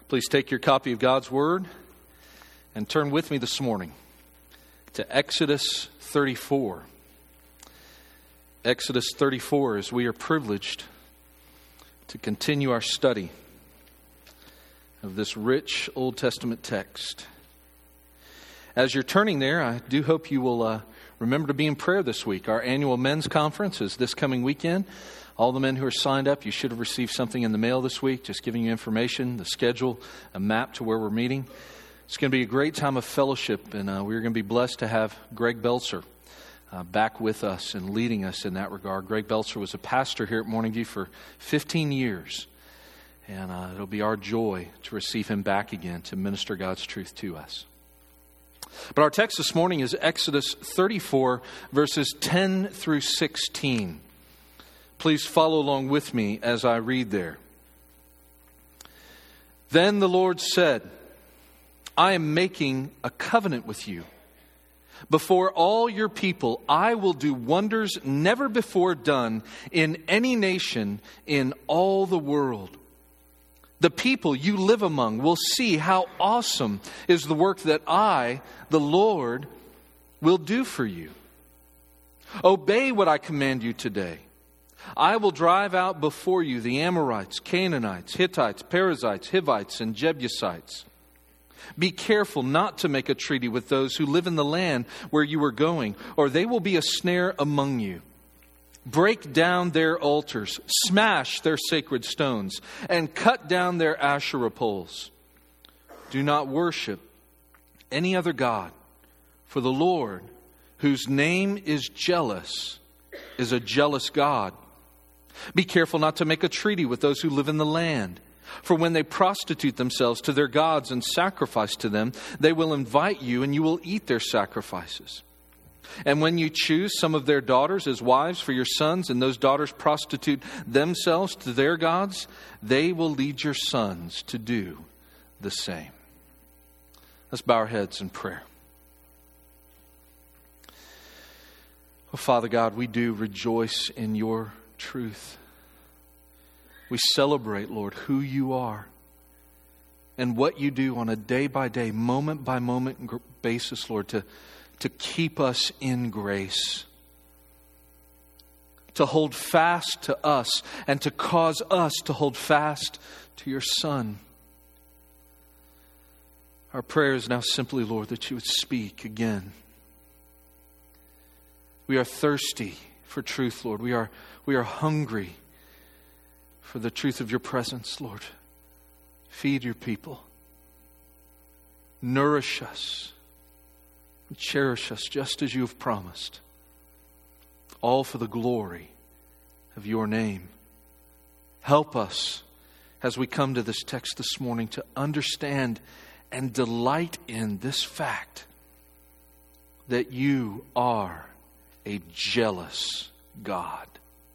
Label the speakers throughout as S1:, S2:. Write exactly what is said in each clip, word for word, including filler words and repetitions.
S1: Please take your copy of God's Word and turn with me this morning to Exodus thirty-four. Exodus thirty-four, as we are privileged to continue our study of this rich Old Testament text. As you're turning there, I do hope you will uh, remember to be in prayer this week. Our annual men's conference is this coming weekend. All the men who are signed up, you should have received something in the mail this week, just giving you information, the schedule, a map to where we're meeting. It's going to be a great time of fellowship, and uh, we're going to be blessed to have Greg Belzer uh, back with us and leading us in that regard. Greg Belzer was a pastor here at Morning View for fifteen years, and uh, it'll be our joy to receive him back again to minister God's truth to us. But our text this morning is Exodus thirty-four, verses ten through sixteen. Please follow along with me as I read there. Then the Lord said, I am making a covenant with you. Before all your people, I will do wonders never before done in any nation in all the world. The people you live among will see how awesome is the work that I, the Lord, will do for you. Obey what I command you today. I will drive out before you the Amorites, Canaanites, Hittites, Perizzites, Hivites, and Jebusites. Be careful not to make a treaty with those who live in the land where you are going, or they will be a snare among you. Break down their altars, smash their sacred stones, and cut down their Asherah poles. Do not worship any other god, for the Lord, whose name is jealous, is a jealous God. Be careful not to make a treaty with those who live in the land. For when they prostitute themselves to their gods and sacrifice to them, they will invite you and you will eat their sacrifices. And when you choose some of their daughters as wives for your sons, and those daughters prostitute themselves to their gods, they will lead your sons to do the same. Let's bow our heads in prayer. Oh, Father God, we do rejoice in your truth. We celebrate, Lord, who you are and what you do on a day-by-day, moment-by-moment basis, Lord, to, to keep us in grace, to hold fast to us and to cause us to hold fast to your Son. Our prayer is now simply, Lord, that you would speak again. We are thirsty for truth, Lord. We are, we are hungry for the truth of your presence, Lord. Feed your people. Nourish us. And cherish us just as you have promised. All for the glory of your name. Help us as we come to this text this morning to understand and delight in this fact that you are a jealous God.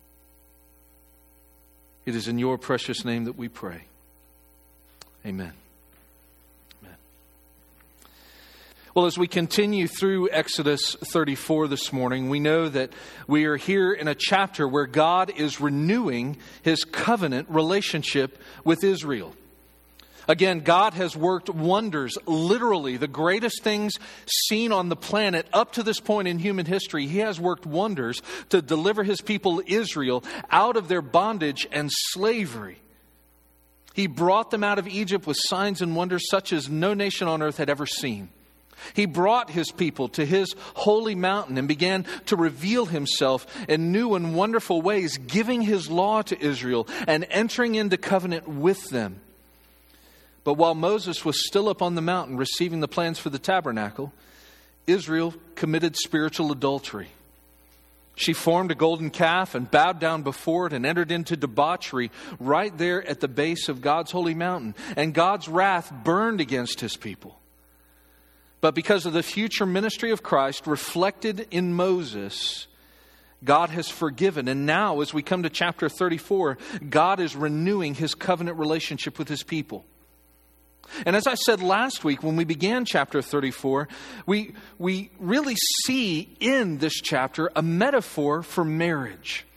S1: It is in your precious name that we pray. Amen. Amen. Well, as we continue through Exodus thirty-four this morning, we know that we are here in a chapter where God is renewing his covenant relationship with Israel. Again, God has worked wonders, literally the greatest things seen on the planet up to this point in human history. He has worked wonders to deliver his people Israel out of their bondage and slavery. He brought them out of Egypt with signs and wonders such as no nation on earth had ever seen. He brought his people to his holy mountain and began to reveal himself in new and wonderful ways, giving his law to Israel and entering into covenant with them. But while Moses was still up on the mountain receiving the plans for the tabernacle, Israel committed spiritual adultery. She formed a golden calf and bowed down before it and entered into debauchery right there at the base of God's holy mountain. And God's wrath burned against his people. But because of the future ministry of Christ reflected in Moses, God has forgiven. And now, as we come to chapter thirty-four, God is renewing his covenant relationship with his people. And as I said last week when we began chapter thirty-four, we, we really see in this chapter a metaphor for marriage.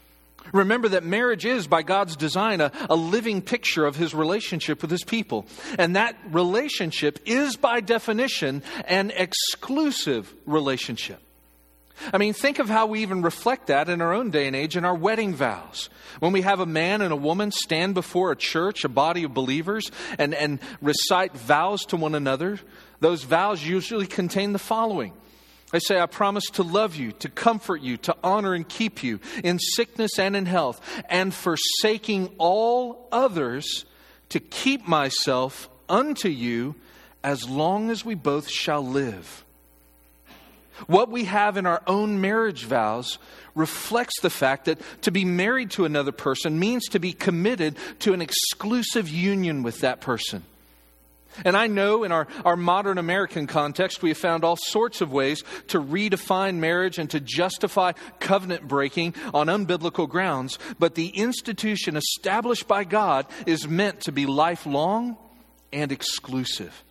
S1: Remember that marriage is, by God's design, a, a living picture of His relationship with His people. And that relationship is, by definition, an exclusive relationship. I mean, think of how we even reflect that in our own day and age in our wedding vows. When we have a man and a woman stand before a church, a body of believers, and, and recite vows to one another, those vows usually contain the following. They say, I promise to love you, to comfort you, to honor and keep you in sickness and in health, and forsaking all others, to keep myself unto you as long as we both shall live. What we have in our own marriage vows reflects the fact that to be married to another person means to be committed to an exclusive union with that person. And I know in our, our modern American context, we have found all sorts of ways to redefine marriage and to justify covenant breaking on unbiblical grounds. But the institution established by God is meant to be lifelong and exclusive.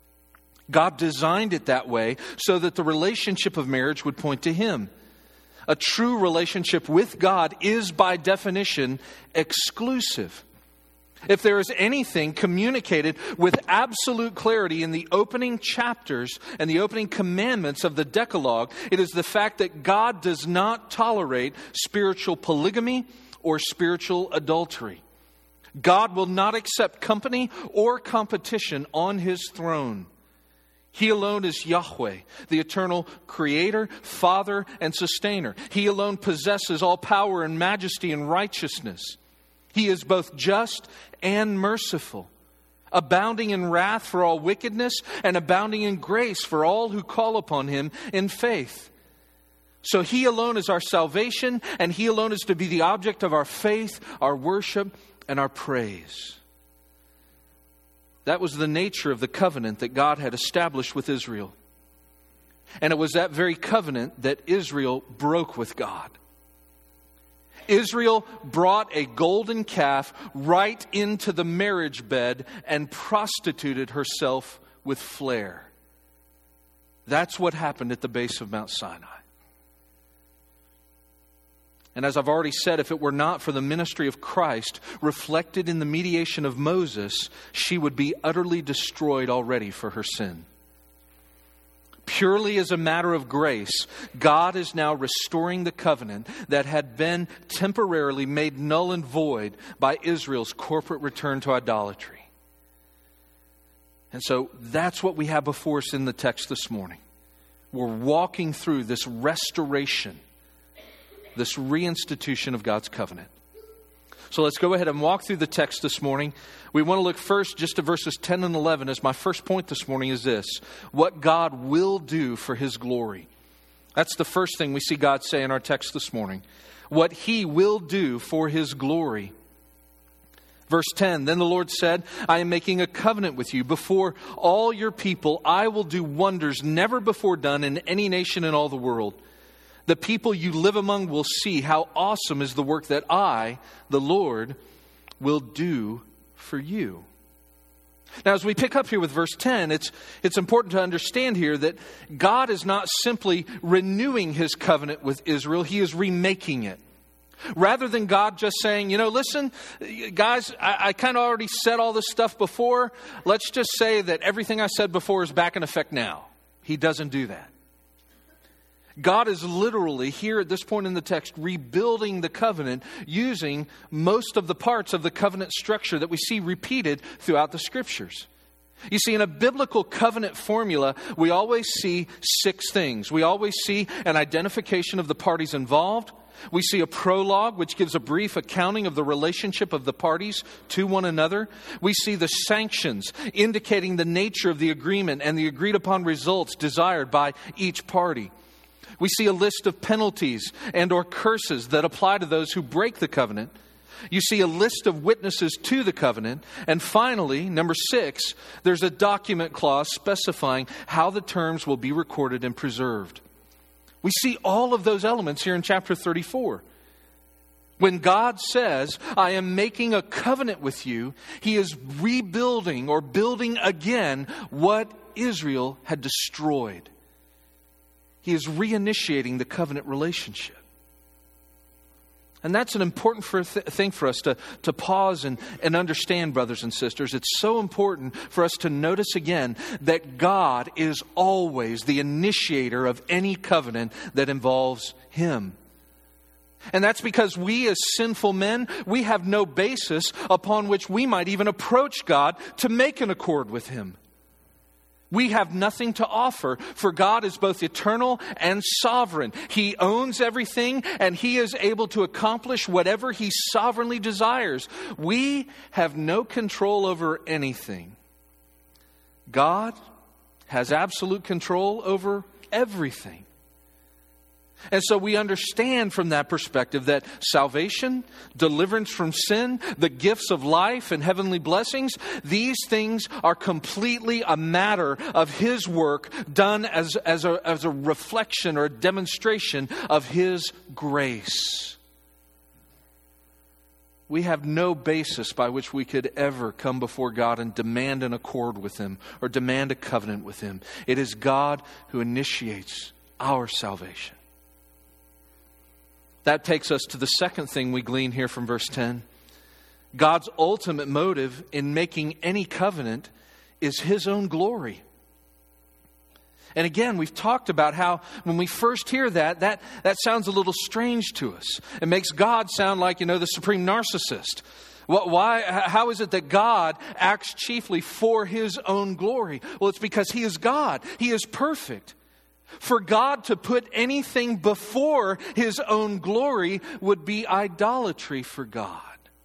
S1: God designed it that way so that the relationship of marriage would point to Him. A true relationship with God is, by definition, exclusive. If there is anything communicated with absolute clarity in the opening chapters and the opening commandments of the Decalogue, it is the fact that God does not tolerate spiritual polygamy or spiritual adultery. God will not accept company or competition on His throne. He alone is Yahweh, the eternal Creator, Father, and Sustainer. He alone possesses all power and majesty and righteousness. He is both just and merciful, abounding in wrath for all wickedness and abounding in grace for all who call upon Him in faith. So He alone is our salvation, and He alone is to be the object of our faith, our worship, and our praise. That was the nature of the covenant that God had established with Israel. And it was that very covenant that Israel broke with God. Israel brought a golden calf right into the marriage bed and prostituted herself with flair. That's what happened at the base of Mount Sinai. And as I've already said, if it were not for the ministry of Christ reflected in the mediation of Moses, she would be utterly destroyed already for her sin. Purely as a matter of grace, God is now restoring the covenant that had been temporarily made null and void by Israel's corporate return to idolatry. And so that's what we have before us in the text this morning. We're walking through this restoration, this reinstitution of God's covenant. So let's go ahead and walk through the text this morning. We want to look first just to verses ten and eleven. As my first point this morning is this: what God will do for His glory. That's the first thing we see God say in our text this morning. What He will do for His glory. Verse ten, then the Lord said, I am making a covenant with you. Before all your people, I will do wonders never before done in any nation in all the world. The people you live among will see how awesome is the work that I, the Lord, will do for you. Now, as we pick up here with verse ten, it's, it's important to understand here that God is not simply renewing His covenant with Israel. He is remaking it. Rather than God just saying, you know, listen, guys, I, I kind of already said all this stuff before. Let's just say that everything I said before is back in effect now. He doesn't do that. God is literally, here at this point in the text, rebuilding the covenant using most of the parts of the covenant structure that we see repeated throughout the Scriptures. You see, in a biblical covenant formula, we always see six things. We always see an identification of the parties involved. We see a prologue, which gives a brief accounting of the relationship of the parties to one another. We see the sanctions, indicating the nature of the agreement and the agreed upon results desired by each party. We see a list of penalties and or curses that apply to those who break the covenant. You see a list of witnesses to the covenant. And finally, number six, there's a document clause specifying how the terms will be recorded and preserved. We see all of those elements here in chapter thirty-four. When God says, I am making a covenant with you, He is rebuilding or building again what Israel had destroyed. He is reinitiating the covenant relationship. And that's an important for th- thing for us to, to pause and, and understand, brothers and sisters. It's so important for us to notice again that God is always the initiator of any covenant that involves Him. And that's because we as sinful men, we have no basis upon which we might even approach God to make an accord with Him. We have nothing to offer, for God is both eternal and sovereign. He owns everything, and He is able to accomplish whatever He sovereignly desires. We have no control over anything. God has absolute control over everything. And so we understand from that perspective that salvation, deliverance from sin, the gifts of life and heavenly blessings, these things are completely a matter of His work done as, as, a, as a reflection or a demonstration of His grace. We have no basis by which we could ever come before God and demand an accord with Him or demand a covenant with Him. It is God who initiates our salvation. That takes us to the second thing we glean here from verse ten. God's ultimate motive in making any covenant is His own glory. And again, we've talked about how when we first hear that, that, that sounds a little strange to us. It makes God sound like, you know, the supreme narcissist. Why? How is it that God acts chiefly for His own glory? Well, it's because He is God. He is perfect. For God to put anything before His own glory would be idolatry for God.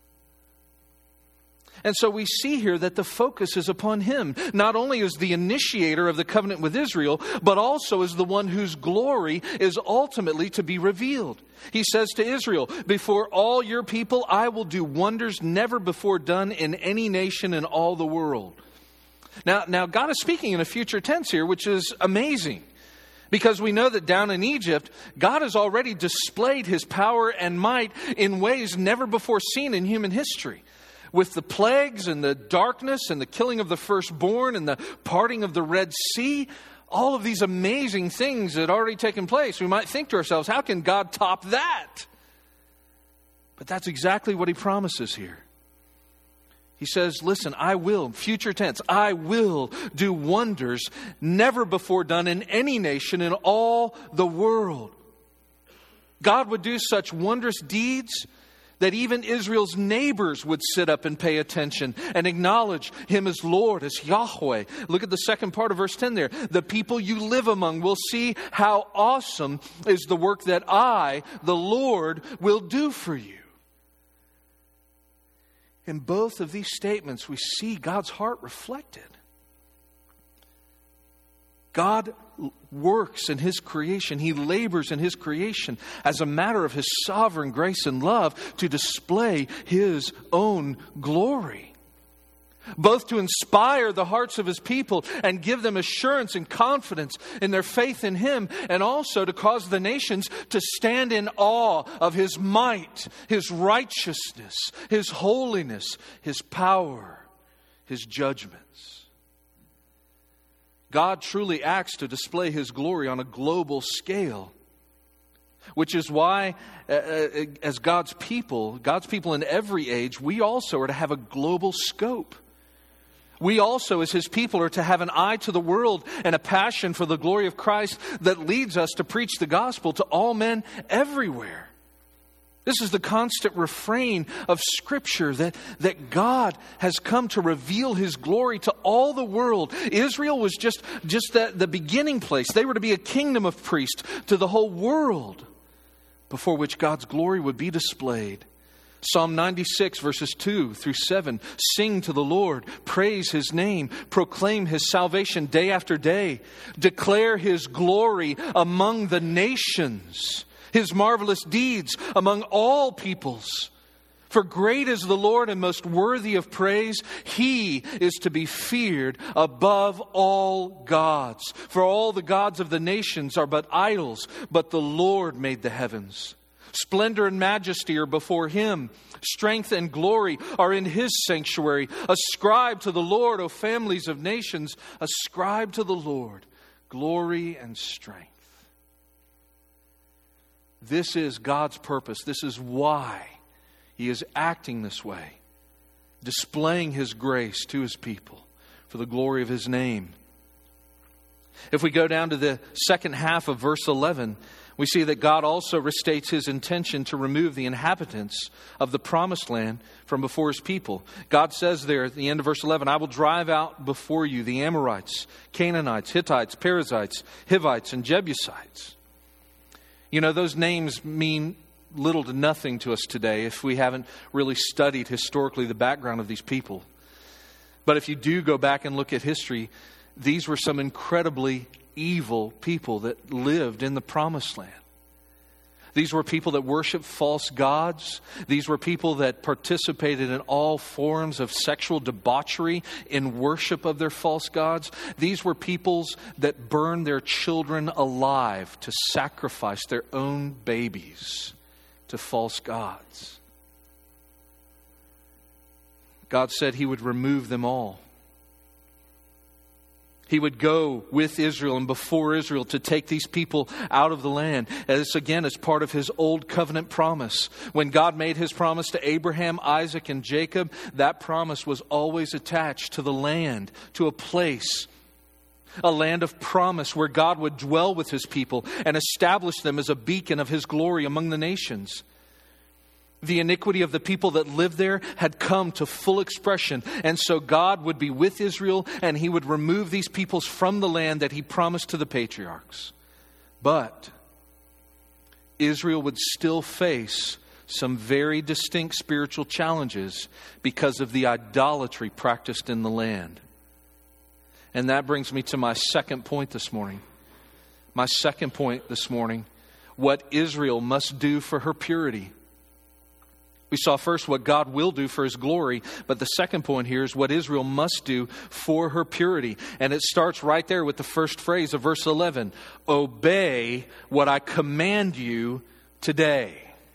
S1: And so we see here that the focus is upon Him, not only as the initiator of the covenant with Israel, but also as the one whose glory is ultimately to be revealed. He says to Israel, "Before all your people, I will do wonders never before done in any nation in all the world." Now, now God is speaking in a future tense here, which is amazing. Because we know that down in Egypt, God has already displayed His power and might in ways never before seen in human history. With the plagues and the darkness and the killing of the firstborn and the parting of the Red Sea, all of these amazing things had already taken place. We might think to ourselves, how can God top that? But that's exactly what He promises here. He says, listen, I will, future tense, I will do wonders never before done in any nation in all the world. God would do such wondrous deeds that even Israel's neighbors would sit up and pay attention and acknowledge Him as Lord, as Yahweh. Look at the second part of verse ten there. The people you live among will see how awesome is the work that I, the Lord, will do for you. In both of these statements, we see God's heart reflected. God works in His creation. He labors in His creation as a matter of His sovereign grace and love to display His own glory. Both to inspire the hearts of His people and give them assurance and confidence in their faith in Him, and also to cause the nations to stand in awe of His might, His righteousness, His holiness, His power, His judgments. God truly acts to display His glory on a global scale. Which is why, uh, as God's people, God's people in every age, we also are to have a global scope. We also, as His people, are to have an eye to the world and a passion for the glory of Christ that leads us to preach the gospel to all men everywhere. This is the constant refrain of Scripture, that, that God has come to reveal His glory to all the world. Israel was just, just the, the beginning place. They were to be a kingdom of priests to the whole world, before which God's glory would be displayed. Psalm ninety-six, verses two through seven. Sing to the Lord, praise His name, proclaim His salvation day after day. Declare His glory among the nations, His marvelous deeds among all peoples. For great is the Lord and most worthy of praise. He is to be feared above all gods. For all the gods of the nations are but idols, but the Lord made the heavens. Splendor and majesty are before Him. Strength and glory are in His sanctuary. Ascribe to the Lord, O families of nations. Ascribe to the Lord glory and strength. This is God's purpose. This is why He is acting this way, displaying His grace to His people for the glory of His name. If we go down to the second half of verse eleven, we see that God also restates His intention to remove the inhabitants of the promised land from before His people. God says there at the end of verse eleven, I will drive out before you the Amorites, Canaanites, Hittites, Perizzites, Hivites, and Jebusites. You know, those names mean little to nothing to us today if we haven't really studied historically the background of these people. But if you do go back and look at history, these were some incredibly evil people that lived in the promised land. These were people that worshiped false gods. These were people that participated in all forms of sexual debauchery in worship of their false gods. These were peoples that burned their children alive to sacrifice their own babies to false gods. God said He would remove them all. He would go with Israel and before Israel to take these people out of the land. As again, as part of His old covenant promise. When God made His promise to Abraham, Isaac, and Jacob, that promise was always attached to the land, to a place, a land of promise where God would dwell with His people and establish them as a beacon of His glory among the nations. The iniquity of the people that lived there had come to full expression. And so God would be with Israel and He would remove these peoples from the land that He promised to the patriarchs. But Israel would still face some very distinct spiritual challenges because of the idolatry practiced in the land. And that brings me to my second point this morning. My second point this morning, what Israel must do for her purity. We saw first what God will do for His glory, but the second point here is what Israel must do for her purity. And it starts right there with the first phrase of verse eleven. Obey what I command you today.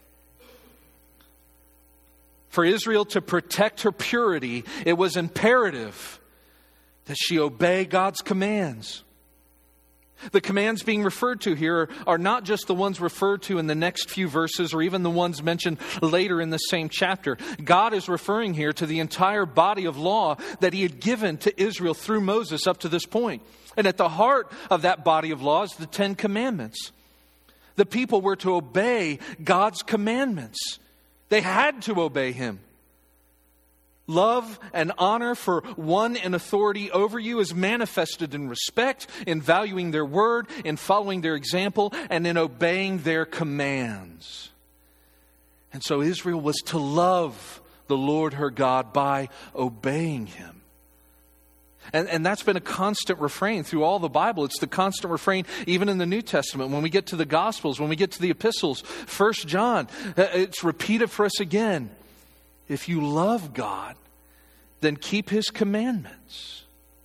S1: For Israel to protect her purity, it was imperative that she obey God's commands. The commands being referred to here are not just the ones referred to in the next few verses or even the ones mentioned later in the same chapter. God is referring here to the entire body of law that He had given to Israel through Moses up to this point. And at the heart of that body of law is the Ten Commandments. The people were to obey God's commandments. They had to obey Him. Love and honor for one in authority over you is manifested in respect, in valuing their word, in following their example, and in obeying their commands. And so Israel was to love the Lord her God by obeying Him. And, and that's been a constant refrain through all the Bible. It's the constant refrain even in the New Testament. When we get to the Gospels, when we get to the epistles, First John, it's repeated for us again. If you love God, then keep His commandments.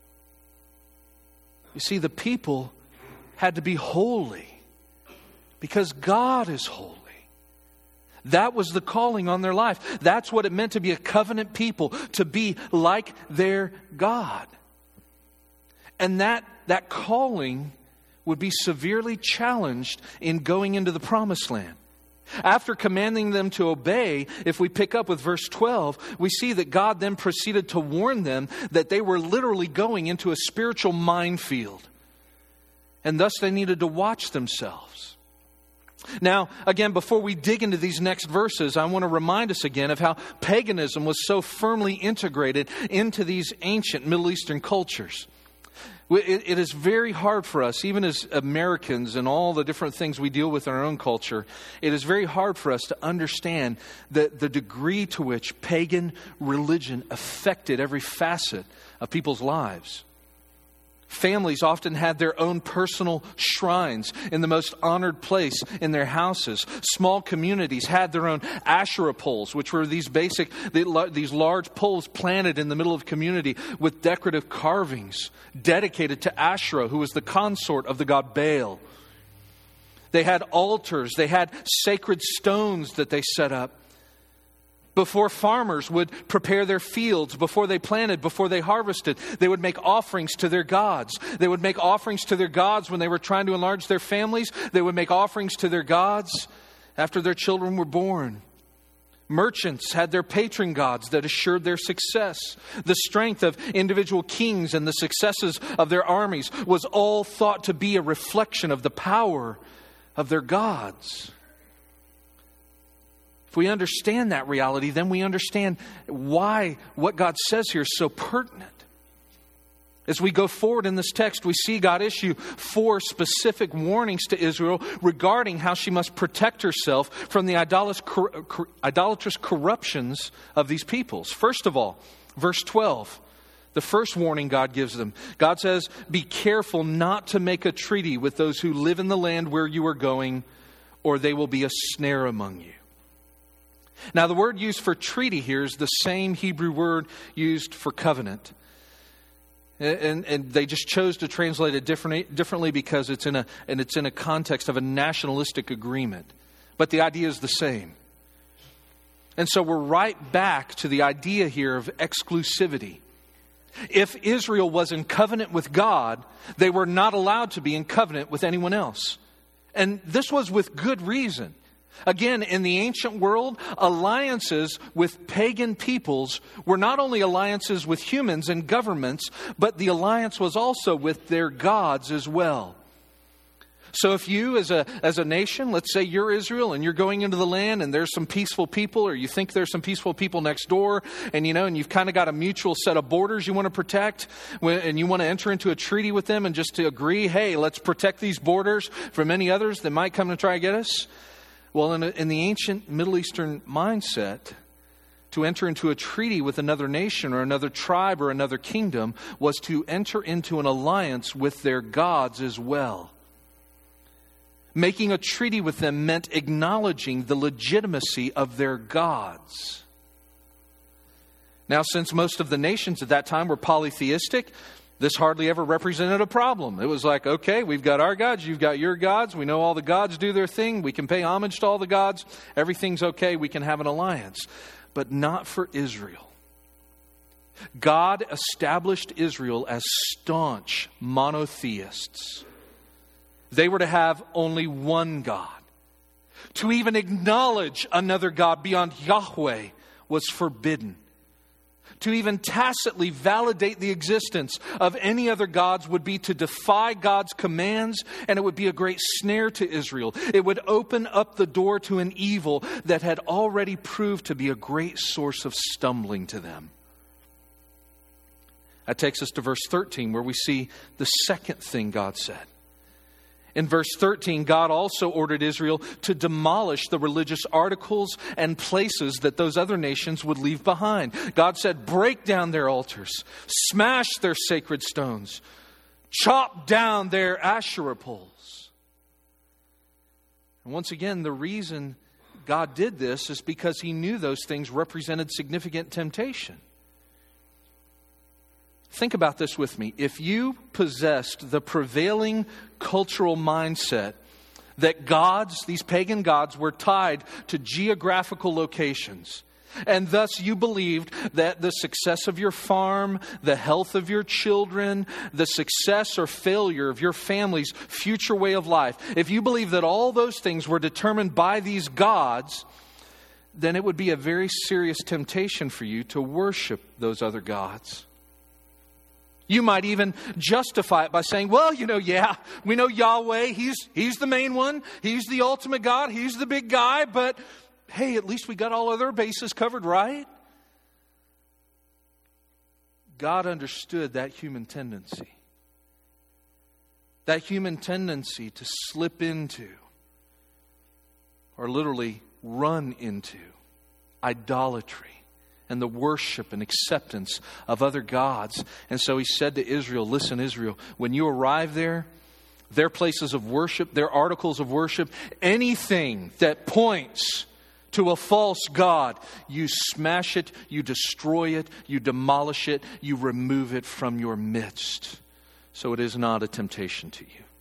S1: You see, the people had to be holy because God is holy. That was the calling on their life. That's what it meant to be a covenant people, to be like their God. And that, that calling would be severely challenged in going into the promised land. After commanding them to obey, if we pick up with verse twelve, we see that God then proceeded to warn them that they were literally going into a spiritual minefield. And thus they needed to watch themselves. Now, again, before we dig into these next verses, I want to remind us again of how paganism was so firmly integrated into these ancient Middle Eastern cultures. It is very hard for us, even as Americans and all the different things we deal with in our own culture, it is very hard for us to understand the, the degree to which pagan religion affected every facet of people's lives. Families often had their own personal shrines in the most honored place in their houses. Small communities had their own Asherah poles, which were these basic, these large poles planted in the middle of the community with decorative carvings dedicated to Asherah, who was the consort of the god Baal. They had altars. They had sacred stones that they set up. Before farmers would prepare their fields, before they planted, before they harvested, they would make offerings to their gods. They would make offerings to their gods when they were trying to enlarge their families. They would make offerings to their gods after their children were born. Merchants had their patron gods that assured their success. The strength of individual kings and the successes of their armies was all thought to be a reflection of the power of their gods. If we understand that reality, then we understand why what God says here is so pertinent. As we go forward in this text, we see God issue four specific warnings to Israel regarding how she must protect herself from the idolatrous corruptions of these peoples. First of all, verse twelve, the first warning God gives them. God says, "Be careful not to make a treaty with those who live in the land where you are going, or they will be a snare among you." Now, the word used for treaty here is the same Hebrew word used for covenant. And, and they just chose to translate it different, differently because it's in a and it's in a context of a nationalistic agreement. But the idea is the same. And so we're right back to the idea here of exclusivity. If Israel was in covenant with God, they were not allowed to be in covenant with anyone else. And this was with good reason. Again, in the ancient world, alliances with pagan peoples were not only alliances with humans and governments, but the alliance was also with their gods as well. So if you as a as a nation, let's say you're Israel and you're going into the land and there's some peaceful people, or you think there's some peaceful people next door, and you know, and you've kind of got a mutual set of borders you want to protect, and you want to enter into a treaty with them and just to agree, hey, let's protect these borders from any others that might come to try to get us. Well, in, a, in the ancient Middle Eastern mindset, to enter into a treaty with another nation or another tribe or another kingdom was to enter into an alliance with their gods as well. Making a treaty with them meant acknowledging the legitimacy of their gods. Now, since most of the nations at that time were polytheistic, this hardly ever represented a problem. It was like, okay, we've got our gods, you've got your gods. We know all the gods do their thing. We can pay homage to all the gods. Everything's okay. We can have an alliance. But not for Israel. God established Israel as staunch monotheists. They were to have only one God. To even acknowledge another God beyond Yahweh was forbidden. To even tacitly validate the existence of any other gods would be to defy God's commands, and it would be a great snare to Israel. It would open up the door to an evil that had already proved to be a great source of stumbling to them. That takes us to verse thirteen, where we see the second thing God said. In verse thirteen, God also ordered Israel to demolish the religious articles and places that those other nations would leave behind. God said, break down their altars, smash their sacred stones, chop down their Asherah poles. And once again, the reason God did this is because He knew those things represented significant temptation. Think about this with me. If you possessed the prevailing cultural mindset that gods, these pagan gods, were tied to geographical locations, and thus you believed that the success of your farm, the health of your children, the success or failure of your family's future way of life, if you believed that all those things were determined by these gods, then it would be a very serious temptation for you to worship those other gods. You might even justify it by saying, well, you know, yeah, we know Yahweh, he's, he's the main one. He's the ultimate God. He's the big guy. But hey, at least we got all other bases covered, right? God understood that human tendency. That human tendency to slip into, or literally run into, idolatry and the worship and acceptance of other gods. And so He said to Israel, listen, Israel, when you arrive there, their places of worship, their articles of worship, anything that points to a false god, you smash it, you destroy it, you demolish it, you remove it from your midst. So it is not a temptation to you.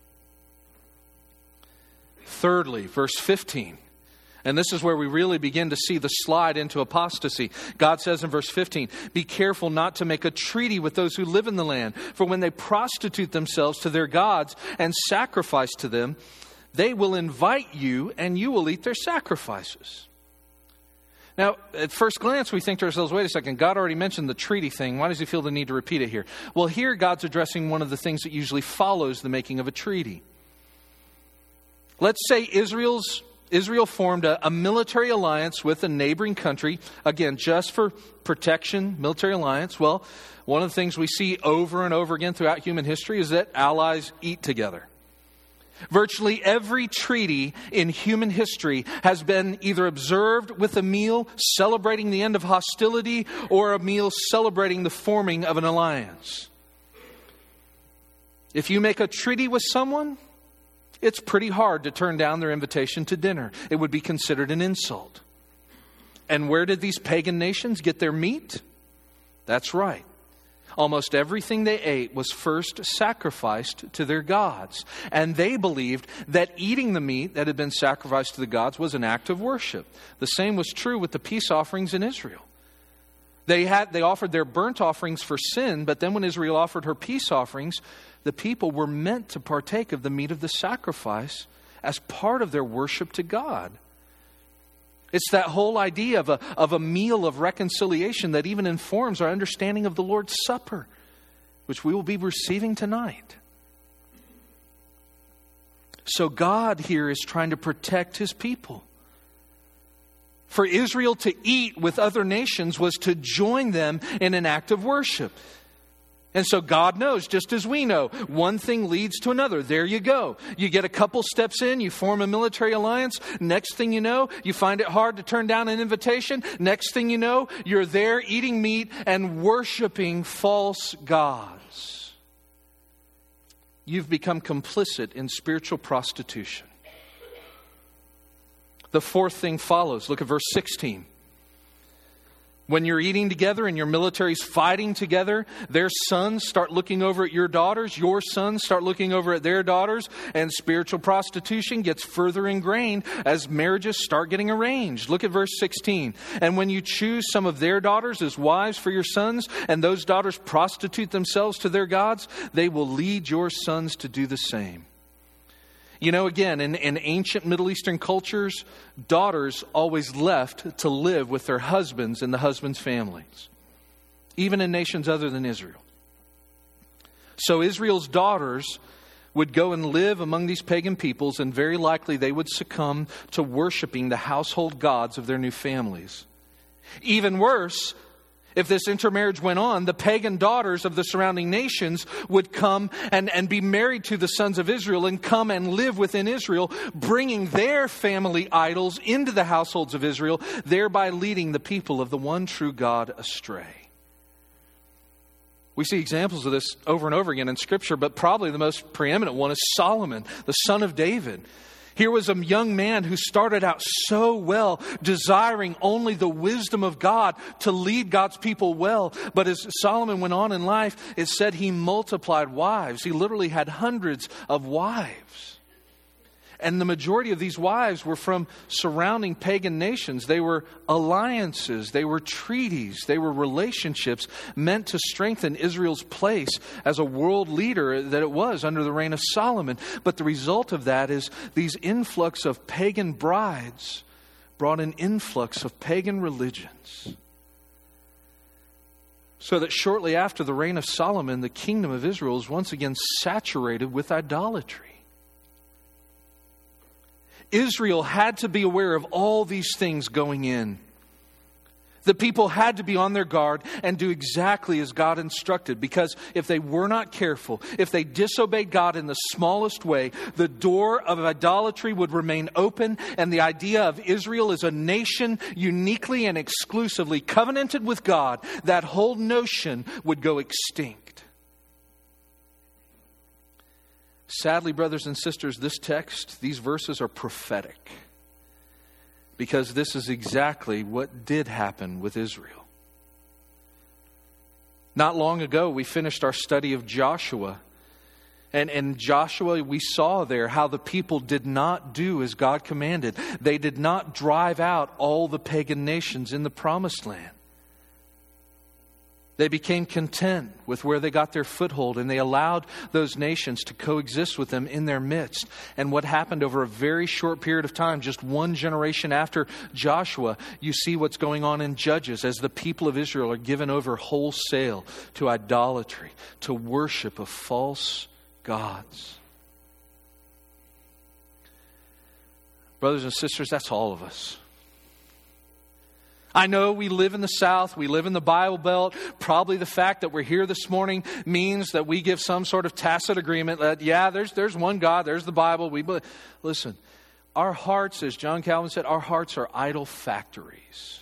S1: Thirdly, verse fifteen. And this is where we really begin to see the slide into apostasy. God says in verse fifteen, be careful not to make a treaty with those who live in the land. For when they prostitute themselves to their gods and sacrifice to them, They will invite you and you will eat their sacrifices. Now, at first glance, we think to ourselves, wait a second, God already mentioned the treaty thing. Why does he feel the need to repeat it here? Well, here God's addressing one of the things that usually follows the making of a treaty. Let's say Israel's Israel formed a, a military alliance with a neighboring country, again, just for protection, military alliance. Well, one of the things we see over and over again throughout human history is that allies eat together. Virtually every treaty in human history has been either observed with a meal celebrating the end of hostility or a meal celebrating the forming of an alliance. If you make a treaty with someone, it's pretty hard to turn down their invitation to dinner. It would be considered an insult. And where did these pagan nations get their meat? That's right. Almost everything they ate was first sacrificed to their gods. And they believed that eating the meat that had been sacrificed to the gods was an act of worship. The same was true with the peace offerings in Israel. They had they offered their burnt offerings for sin, but then when Israel offered her peace offerings, the people were meant to partake of the meat of the sacrifice as part of their worship to God. It's that whole idea of a, of a meal of reconciliation that even informs our understanding of the Lord's Supper, which we will be receiving tonight. So God here is trying to protect his people. For Israel to eat with other nations was to join them in an act of worship. And so God knows, just as we know, one thing leads to another. There you go. You get a couple steps in, you form a military alliance. Next thing you know, you find it hard to turn down an invitation. Next thing you know, you're there eating meat and worshiping false gods. You've become complicit in spiritual prostitution. The fourth thing follows. Look at verse sixteen. When you're eating together and your military's fighting together, their sons start looking over at your daughters, your sons start looking over at their daughters, and spiritual prostitution gets further ingrained as marriages start getting arranged. Look at verse sixteen. And when you choose some of their daughters as wives for your sons, and those daughters prostitute themselves to their gods, they will lead your sons to do the same. You know, again, in, in ancient Middle Eastern cultures, daughters always left to live with their husbands and the husbands' families, even in nations other than Israel. So Israel's daughters would go and live among these pagan peoples, and very likely they would succumb to worshiping the household gods of their new families. Even worse, if this intermarriage went on, the pagan daughters of the surrounding nations would come and, and be married to the sons of Israel and come and live within Israel, bringing their family idols into the households of Israel, thereby leading the people of the one true God astray. We see examples of this over and over again in Scripture, but probably the most preeminent one is Solomon, the son of David. Here was a young man who started out so well, desiring only the wisdom of God to lead God's people well. But as Solomon went on in life, it said he multiplied wives. He literally had hundreds of wives. And the majority of these wives were from surrounding pagan nations. They were alliances, they were treaties, they were relationships meant to strengthen Israel's place as a world leader that it was under the reign of Solomon. But the result of that is these influx of pagan brides brought an influx of pagan religions. So that shortly after the reign of Solomon, the kingdom of Israel is once again saturated with idolatry. Israel had to be aware of all these things going in. The people had to be on their guard and do exactly as God instructed, because if they were not careful, if they disobeyed God in the smallest way, the door of idolatry would remain open, and the idea of Israel as a nation uniquely and exclusively covenanted with God, that whole notion would go extinct. Sadly, brothers and sisters, this text, these verses are prophetic, because this is exactly what did happen with Israel. Not long ago, we finished our study of Joshua. And in Joshua, we saw there how the people did not do as God commanded. They did not drive out all the pagan nations in the promised land. They became content with where they got their foothold, and they allowed those nations to coexist with them in their midst. And what happened over a very short period of time, just one generation after Joshua, you see what's going on in Judges as the people of Israel are given over wholesale to idolatry, to worship of false gods. Brothers and sisters, that's all of us. I know we live in the South, we live in the Bible Belt. Probably the fact that we're here this morning means that we give some sort of tacit agreement that, yeah, there's there's one God, there's the Bible. We believe. Listen, our hearts, as John Calvin said, our hearts are idol factories.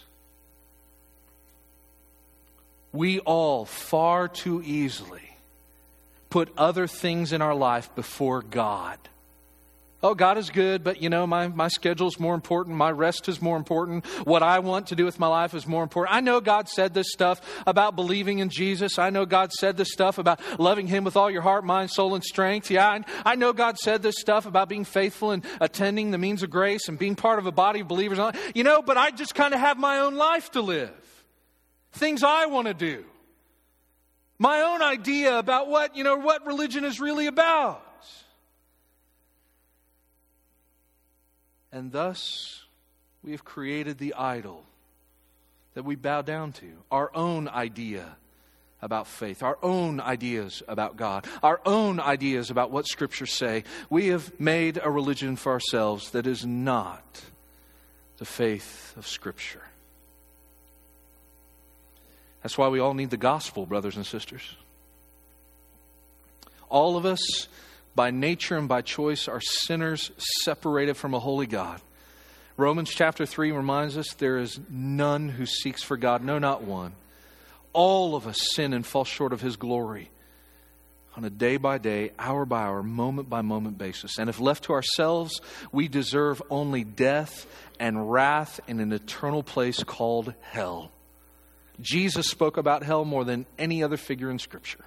S1: We all far too easily put other things in our life before God. Oh, God is good, but you know, my, my schedule is more important. My rest is more important. What I want to do with my life is more important. I know God said this stuff about believing in Jesus. I know God said this stuff about loving Him with all your heart, mind, soul, and strength. Yeah, I, I know God said this stuff about being faithful and attending the means of grace and being part of a body of believers. You know, but I just kind of have my own life to live. Things I want to do. My own idea about what, you know, what religion is really about. And thus, we have created the idol that we bow down to. Our own idea about faith. Our own ideas about God. Our own ideas about what Scriptures say. We have made a religion for ourselves that is not the faith of Scripture. That's why we all need the gospel, brothers and sisters. All of us, by nature and by choice, are sinners separated from a holy God. Romans chapter three reminds us there is none who seeks for God, no, not one. All of us sin and fall short of His glory on a day-by-day, hour-by-hour, moment-by-moment basis. And if left to ourselves, we deserve only death and wrath in an eternal place called hell. Jesus spoke about hell more than any other figure in Scripture.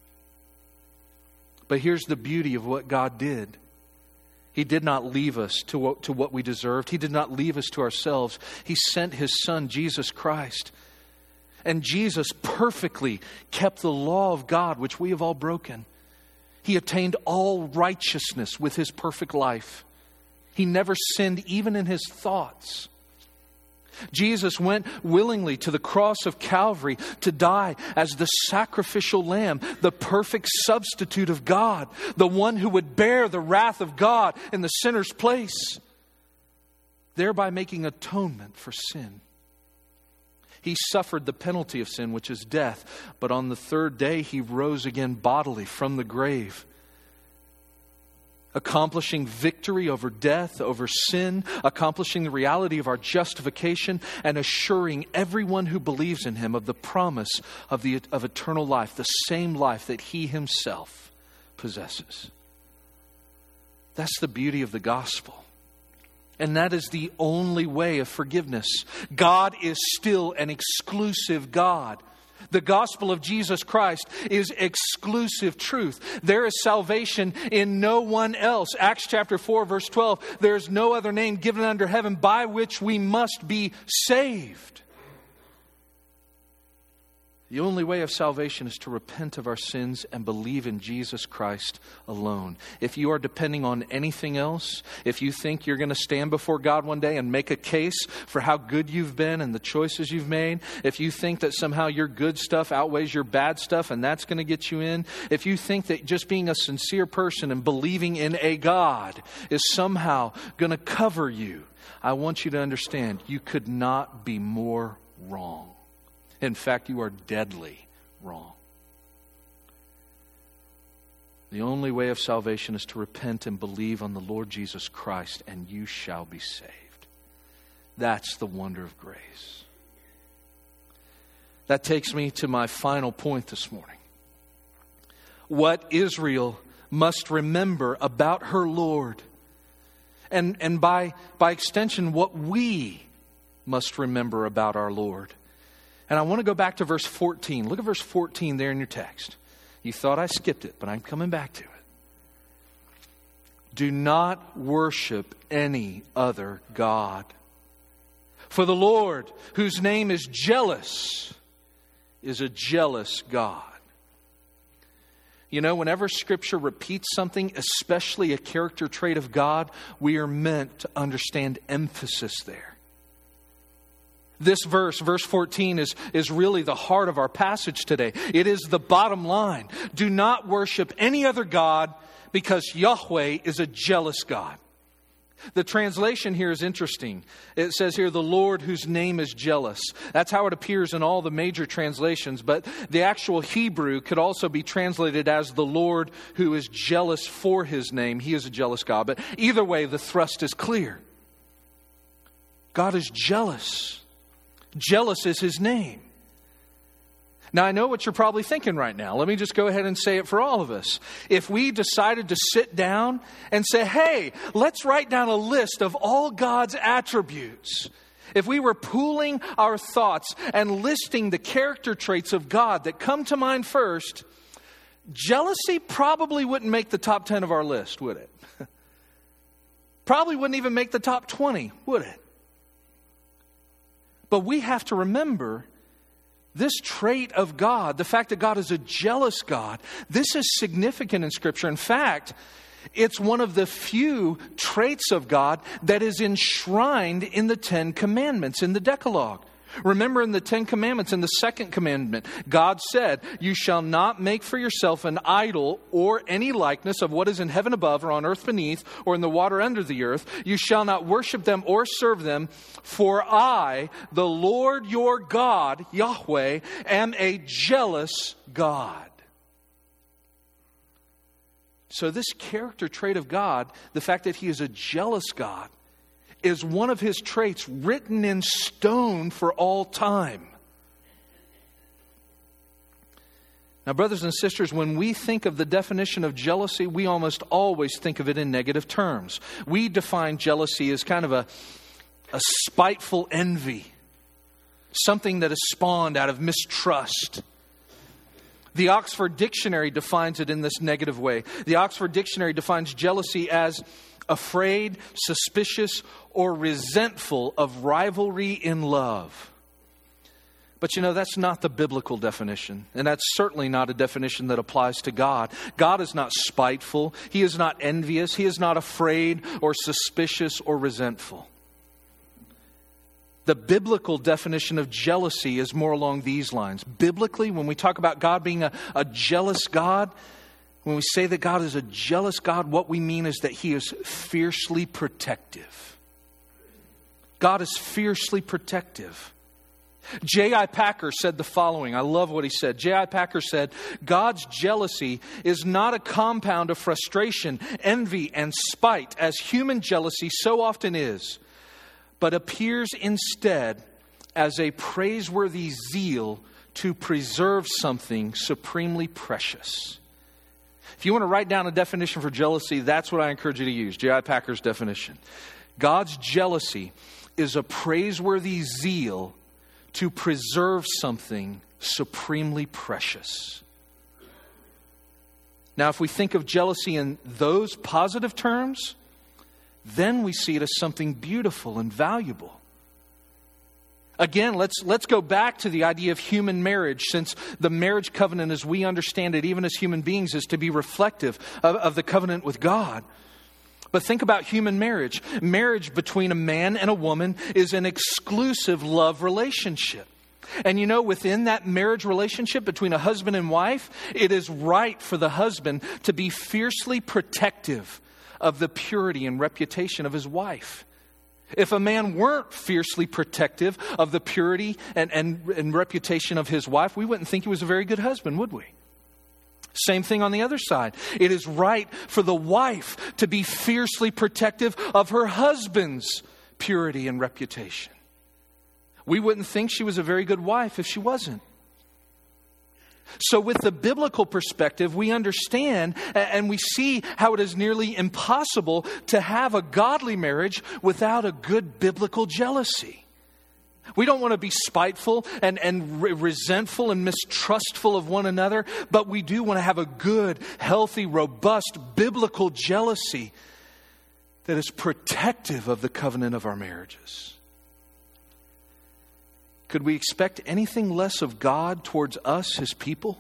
S1: But here's the beauty of what God did. He did not leave us to what, to what we deserved. He did not leave us to ourselves. He sent His Son, Jesus Christ. And Jesus perfectly kept the law of God, which we have all broken. He attained all righteousness with His perfect life. He never sinned even in His thoughts. Jesus went willingly to the cross of Calvary to die as the sacrificial lamb, the perfect substitute of God, the one who would bear the wrath of God in the sinner's place, thereby making atonement for sin. He suffered the penalty of sin, which is death, but on the third day He rose again bodily from the grave, accomplishing victory over death, over sin, accomplishing the reality of our justification, and assuring everyone who believes in Him of the promise of the of eternal life, the same life that He Himself possesses. That's the beauty of the gospel. And that is the only way of forgiveness. God is still an exclusive God. The gospel of Jesus Christ is exclusive truth. There is salvation in no one else. Acts chapter four, verse twelve. There is no other name given under heaven by which we must be saved. The only way of salvation is to repent of our sins and believe in Jesus Christ alone. If you are depending on anything else, if you think you're going to stand before God one day and make a case for how good you've been and the choices you've made, if you think that somehow your good stuff outweighs your bad stuff and that's going to get you in, if you think that just being a sincere person and believing in a God is somehow going to cover you, I want you to understand you could not be more wrong. In fact, you are deadly wrong. The only way of salvation is to repent and believe on the Lord Jesus Christ, and you shall be saved. That's the wonder of grace. That takes me to my final point this morning. What Israel must remember about her Lord, and, and by, by extension, what we must remember about our Lord. And I want to go back to verse fourteen. Look at verse fourteen there in your text. You thought I skipped it, but I'm coming back to it. Do not worship any other God. For the Lord, whose name is jealous, is a jealous God. You know, whenever Scripture repeats something, especially a character trait of God, we are meant to understand emphasis there. This verse, verse fourteen, is, is really the heart of our passage today. It is the bottom line. Do not worship any other God, because Yahweh is a jealous God. The translation here is interesting. It says here, the Lord whose name is jealous. That's how it appears in all the major translations. But the actual Hebrew could also be translated as the Lord who is jealous for his name. He is a jealous God. But either way, the thrust is clear. God is jealous. Jealous is his name. Now, I know what you're probably thinking right now. Let me just go ahead and say it for all of us. If we decided to sit down and say, hey, let's write down a list of all God's attributes. If we were pooling our thoughts and listing the character traits of God that come to mind first, jealousy probably wouldn't make the top ten of our list, would it? Probably wouldn't even make the top twenty, would it? But we have to remember this trait of God, the fact that God is a jealous God, this is significant in Scripture. In fact, it's one of the few traits of God that is enshrined in the Ten Commandments, in the Decalogue. Remember in the Ten Commandments, in the second commandment, God said, you shall not make for yourself an idol or any likeness of what is in heaven above or on earth beneath or in the water under the earth. You shall not worship them or serve them. For I, the Lord your God, Yahweh, am a jealous God. So this character trait of God, the fact that he is a jealous God, is one of his traits written in stone for all time. Now, brothers and sisters, when we think of the definition of jealousy, we almost always think of it in negative terms. We define jealousy as kind of a, a spiteful envy, something that is spawned out of mistrust. The Oxford Dictionary defines it in this negative way. The Oxford Dictionary defines jealousy as afraid, suspicious, or resentful of rivalry in love. But you know, that's not the biblical definition. And that's certainly not a definition that applies to God. God is not spiteful. He is not envious. He is not afraid or suspicious or resentful. The biblical definition of jealousy is more along these lines. Biblically, when we talk about God being a, a jealous God, when we say that God is a jealous God, what we mean is that he is fiercely protective. God is fiercely protective. J I Packer said the following. I love what he said. J I Packer said, God's jealousy is not a compound of frustration, envy, and spite, as human jealousy so often is, but appears instead as a praiseworthy zeal to preserve something supremely precious. If you want to write down a definition for jealousy, that's what I encourage you to use. J I Packer's definition. God's jealousy is a praiseworthy zeal to preserve something supremely precious. Now, if we think of jealousy in those positive terms, then we see it as something beautiful and valuable. Again, let's let's go back to the idea of human marriage, since the marriage covenant as we understand it, even as human beings, is to be reflective of, of the covenant with God. But think about human marriage. Marriage between a man and a woman is an exclusive love relationship. And you know, within that marriage relationship between a husband and wife, it is right for the husband to be fiercely protective of the purity and reputation of his wife. If a man weren't fiercely protective of the purity and, and, and reputation of his wife, we wouldn't think he was a very good husband, would we? Same thing on the other side. It is right for the wife to be fiercely protective of her husband's purity and reputation. We wouldn't think she was a very good wife if she wasn't. So with the biblical perspective, we understand and we see how it is nearly impossible to have a godly marriage without a good biblical jealousy. We don't want to be spiteful and, and re- resentful and mistrustful of one another, but we do want to have a good, healthy, robust, biblical jealousy that is protective of the covenant of our marriages. Could we expect anything less of God towards us, His people?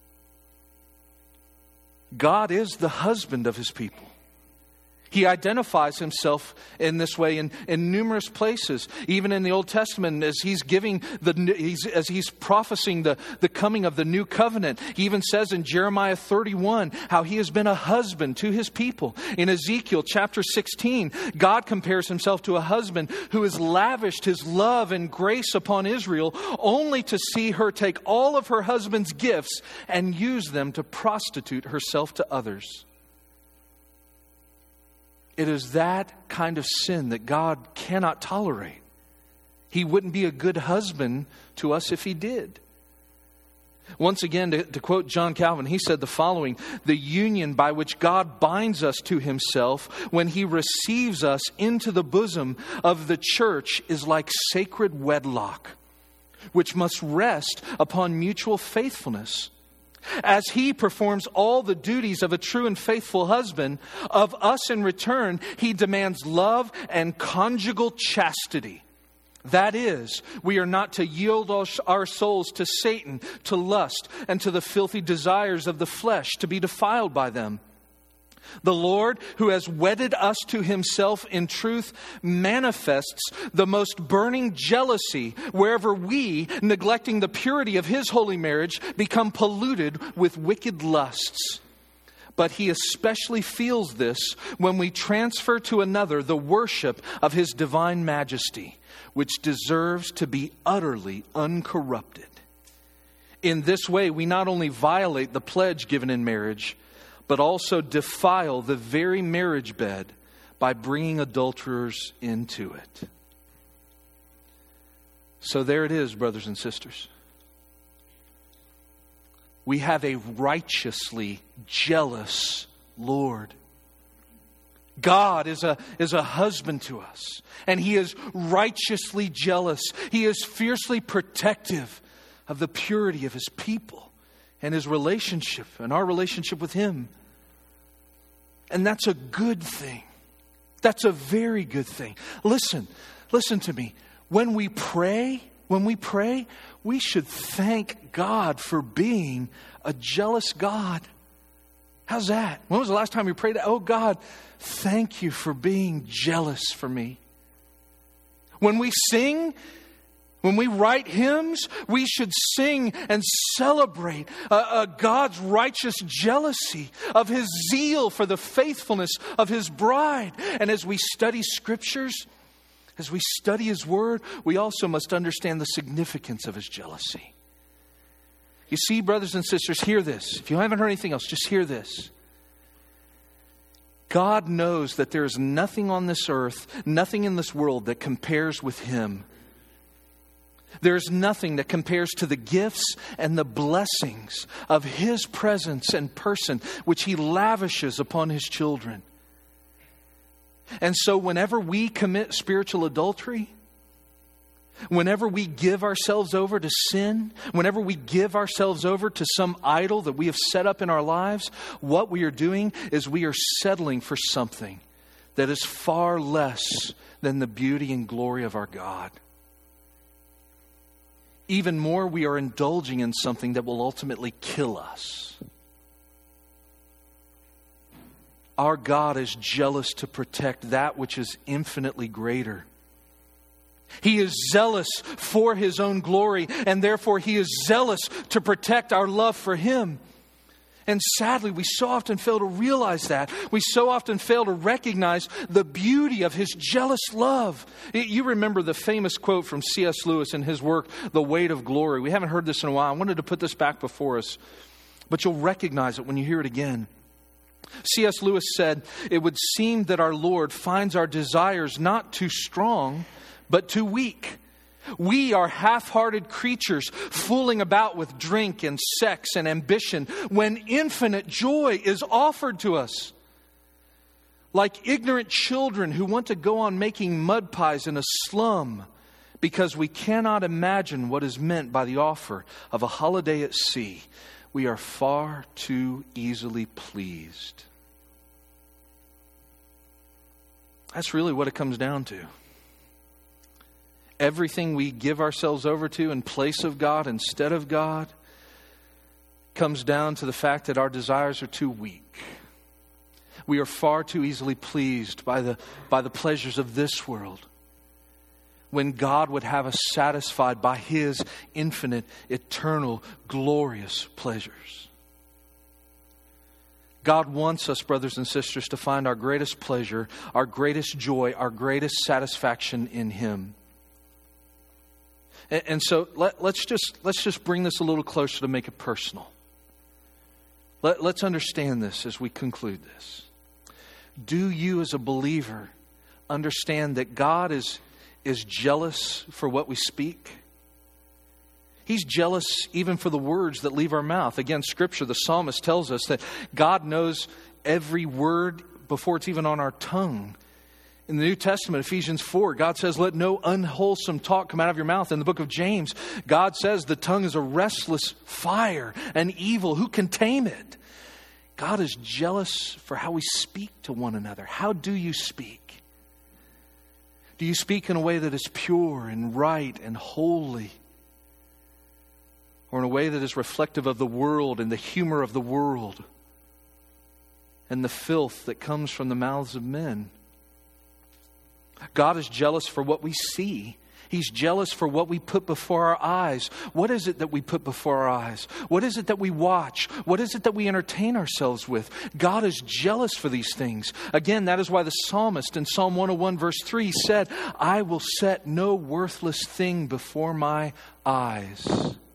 S1: God is the husband of His people. He identifies Himself in this way in, in numerous places. Even in the Old Testament, as He's giving the, he's, as He's prophesying the, the coming of the new covenant. He even says in Jeremiah thirty-one how He has been a husband to His people. In Ezekiel chapter sixteen, God compares Himself to a husband who has lavished His love and grace upon Israel, only to see her take all of her husband's gifts and use them to prostitute herself to others. It is that kind of sin that God cannot tolerate. He wouldn't be a good husband to us if He did. Once again, to, to quote John Calvin, he said the following: the union by which God binds us to Himself when He receives us into the bosom of the church is like sacred wedlock, which must rest upon mutual faithfulness. As He performs all the duties of a true and faithful husband, of us in return, He demands love and conjugal chastity. That is, we are not to yield our souls to Satan, to lust, and to the filthy desires of the flesh, to be defiled by them. The Lord, who has wedded us to Himself in truth, manifests the most burning jealousy wherever we, neglecting the purity of His holy marriage, become polluted with wicked lusts. But He especially feels this when we transfer to another the worship of His divine majesty, which deserves to be utterly uncorrupted. In this way, we not only violate the pledge given in marriage, but also defile the very marriage bed by bringing adulterers into it. So there it is, brothers and sisters. We have a righteously jealous Lord. God is a, is a husband to us, and He is righteously jealous. He is fiercely protective of the purity of His people and His relationship and our relationship with Him. And that's a good thing. That's a very good thing. Listen, listen to me. When we pray, when we pray, we should thank God for being a jealous God. How's that? When was the last time we prayed? Oh God, thank You for being jealous for me. When we sing, when we write hymns, we should sing and celebrate uh, uh, God's righteous jealousy, of His zeal for the faithfulness of His bride. And as we study Scriptures, as we study His Word, we also must understand the significance of His jealousy. You see, brothers and sisters, hear this. If you haven't heard anything else, just hear this. God knows that there is nothing on this earth, nothing in this world that compares with Him. There's nothing that compares to the gifts and the blessings of His presence and person, which He lavishes upon His children. And so whenever we commit spiritual adultery, whenever we give ourselves over to sin, whenever we give ourselves over to some idol that we have set up in our lives, what we are doing is we are settling for something that is far less than the beauty and glory of our God. Even more, we are indulging in something that will ultimately kill us. Our God is jealous to protect that which is infinitely greater. He is zealous for His own glory, and therefore He is zealous to protect our love for Him. And sadly, we so often fail to realize that. We so often fail to recognize the beauty of His jealous love. You remember the famous quote from C S Lewis in his work, The Weight of Glory. We haven't heard this in a while. I wanted to put this back before us, but you'll recognize it when you hear it again. C S Lewis said, "It would seem that our Lord finds our desires not too strong, but too weak. We are half-hearted creatures fooling about with drink and sex and ambition when infinite joy is offered to us. Like ignorant children who want to go on making mud pies in a slum because we cannot imagine what is meant by the offer of a holiday at sea. We are far too easily pleased." That's really what it comes down to. everything we give ourselves over to in place of God, instead of God, comes down to the fact that our desires are too weak. We are far too easily pleased by the, by the pleasures of this world, when God would have us satisfied by His infinite, eternal, glorious pleasures. God wants us, brothers and sisters, to find our greatest pleasure, our greatest joy, our greatest satisfaction in Him. And, and so let, let's just let's just bring this a little closer to make it personal. Let, let's understand this as we conclude this. Do you, as a believer, understand that God is, is jealous for what we speak? He's jealous even for the words that leave our mouth. Again, Scripture, the psalmist tells us that God knows every word before it's even on our tongue. In the New Testament, Ephesians four, God says, let no unwholesome talk come out of your mouth. In the book of James, God says the tongue is a restless fire, an evil. Who can tame it? God is jealous for how we speak to one another. How do you speak? Do you speak in a way that is pure and right and holy? Or in a way that is reflective of the world and the humor of the world and the filth that comes from the mouths of men? God is jealous for what we see. He's jealous for what we put before our eyes. What is it that we put before our eyes? What is it that we watch? What is it that we entertain ourselves with? God is jealous for these things. Again, that is why the psalmist in Psalm one oh one verse three said, I will set no worthless thing before my eyes.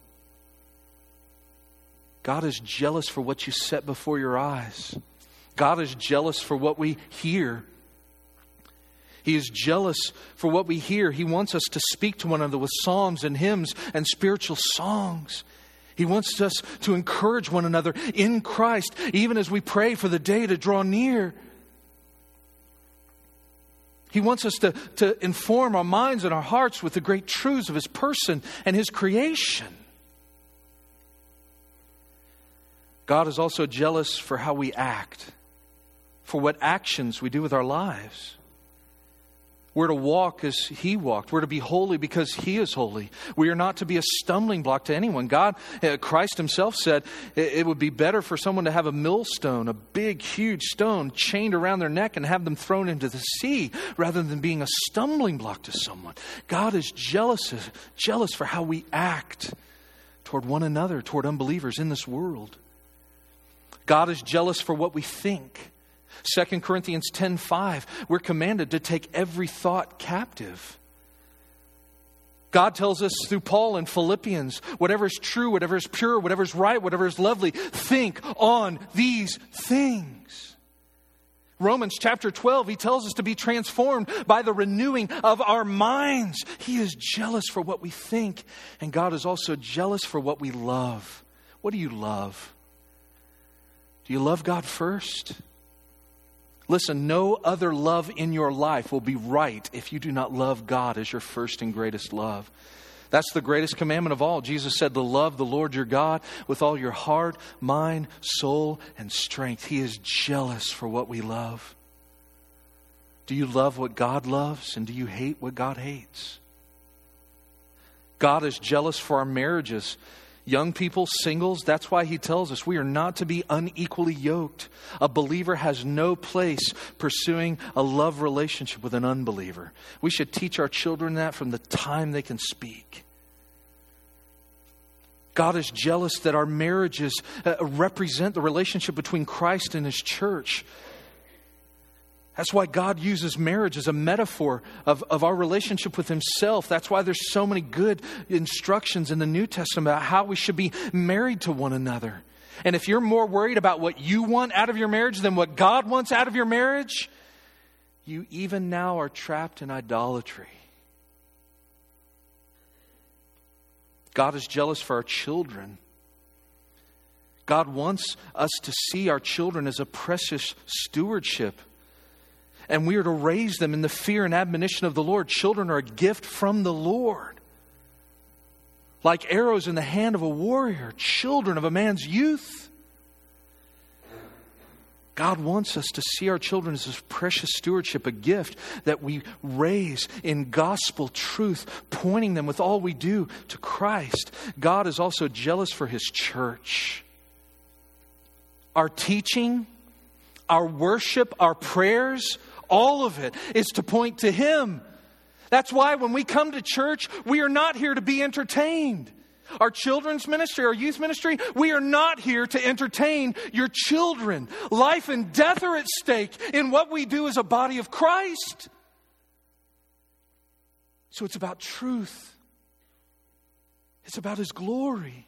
S1: God is jealous for what you set before your eyes. God is jealous for what we hear. He is jealous for what we hear. He wants us to speak to one another with psalms and hymns and spiritual songs. He wants us to encourage one another in Christ, even as we pray for the day to draw near. He wants us to, to inform our minds and our hearts with the great truths of His person and His creation. God is also jealous for how we act, for what actions we do with our lives. We're to walk as He walked. We're to be holy because He is holy. We are not to be a stumbling block to anyone. God, uh, Christ Himself said it would be better for someone to have a millstone, a big, huge stone chained around their neck and have them thrown into the sea rather than being a stumbling block to someone. God is jealous, jealous for how we act toward one another, toward unbelievers in this world. God is jealous for what we think. Second Corinthians ten five, we're commanded to take every thought captive. God tells us through Paul in Philippians, whatever is true, whatever is pure, whatever is right, whatever is lovely, think on these things. Romans chapter twelve, he tells us to be transformed by the renewing of our minds. He is jealous for what we think, and God is also jealous for what we love. What do you love? Do you love God first? Listen, no other love in your life will be right if you do not love God as your first and greatest love. That's the greatest commandment of all. Jesus said to love the Lord your God with all your heart, mind, soul, and strength. He is jealous for what we love. Do you love what God loves, and do you hate what God hates? God is jealous for our marriages. Young people, singles, that's why He tells us we are not to be unequally yoked. A believer has no place pursuing a love relationship with an unbeliever. We should teach our children that from the time they can speak. God is jealous that our marriages uh, represent the relationship between Christ and His church. That's why God uses marriage as a metaphor of, of our relationship with Himself. That's why there's so many good instructions in the New Testament about how we should be married to one another. And if you're more worried about what you want out of your marriage than what God wants out of your marriage, you even now are trapped in idolatry. God is jealous for our children. God wants us to see our children as a precious stewardship. And we are to raise them in the fear and admonition of the Lord. Children are a gift from the Lord. Like arrows in the hand of a warrior, children of a man's youth. God wants us to see our children as a precious stewardship, a gift that we raise in gospel truth, pointing them with all we do to Christ. God is also jealous for His church. Our teaching, our worship, our prayers, all of it is to point to Him. That's why when we come to church, we are not here to be entertained. Our children's ministry, our youth ministry, we are not here to entertain your children. Life and death are at stake in what we do as a body of Christ. So it's about truth. It's about His glory.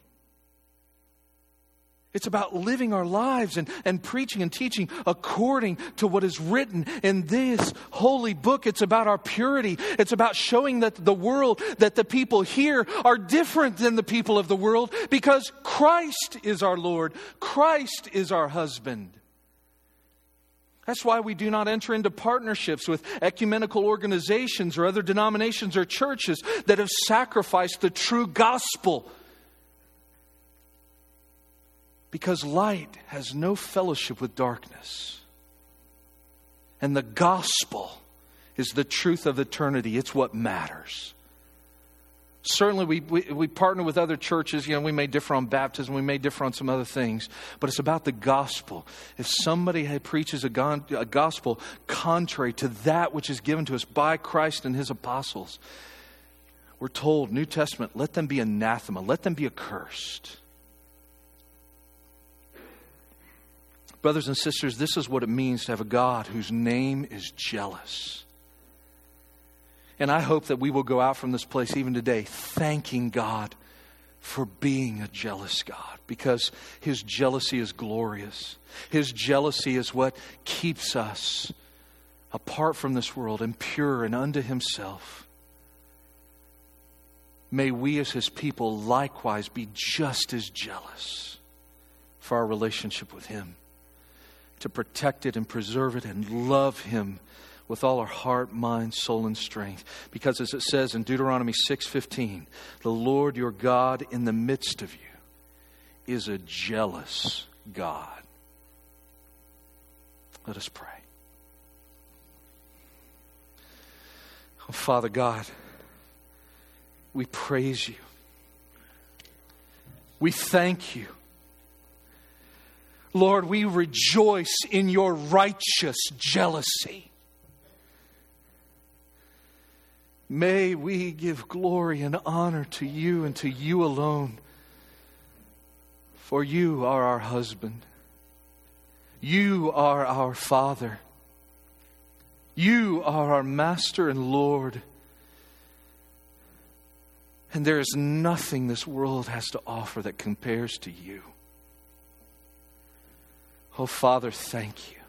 S1: It's about living our lives and, and preaching and teaching according to what is written in this holy book. It's about our purity. It's about showing that the world, that the people here are different than the people of the world because Christ is our Lord. Christ is our husband. That's why we do not enter into partnerships with ecumenical organizations or other denominations or churches that have sacrificed the true gospel. Because light has no fellowship with darkness. And the gospel is the truth of eternity. It's what matters. Certainly we, we, we partner with other churches. You know, we may differ on baptism. We may differ on some other things. But it's about the gospel. If somebody preaches a, go- a gospel contrary to that which is given to us by Christ and His apostles, we're told, New Testament, let them be anathema. Let them be accursed. Brothers and sisters, this is what it means to have a God whose name is jealous. And I hope that we will go out from this place even today thanking God for being a jealous God, because His jealousy is glorious. His jealousy is what keeps us apart from this world and pure and unto Himself. May we as His people likewise be just as jealous for our relationship with Him, to protect it and preserve it and love Him with all our heart, mind, soul, and strength. Because as it says in Deuteronomy six fifteen, the Lord your God in the midst of you is a jealous God. Let us pray. Oh, Father God, we praise You. We thank You. Lord, we rejoice in Your righteous jealousy. May we give glory and honor to You and to You alone. For You are our husband. You are our Father. You are our Master and Lord. And there is nothing this world has to offer that compares to You. Oh, Father, thank You.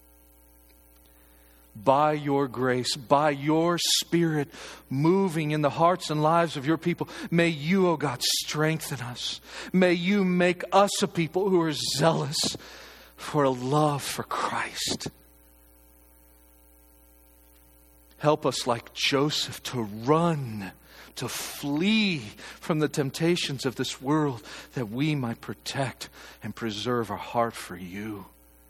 S1: By Your grace, by Your Spirit moving in the hearts and lives of Your people, may You, oh God, strengthen us. May You make us a people who are zealous for a love for Christ. Help us, like Joseph, to run, to flee from the temptations of this world, that we might protect and preserve our heart for You.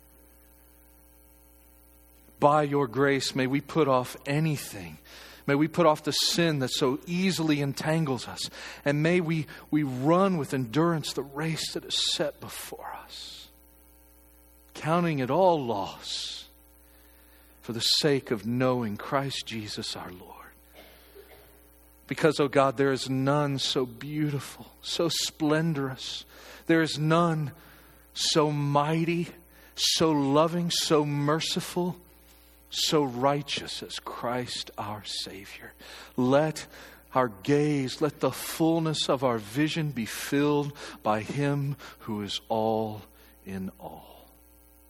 S1: By Your grace, may we put off anything. May we put off the sin that so easily entangles us. And may we, we run with endurance the race that is set before us, counting it all loss for the sake of knowing Christ Jesus our Lord. Because, oh God, there is none so beautiful, so splendorous. There is none so mighty, so loving, so merciful, so righteous as Christ our Savior. Let our gaze, let the fullness of our vision be filled by Him who is all in all.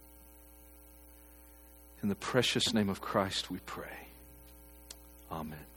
S1: In the precious name of Christ we pray. Amen.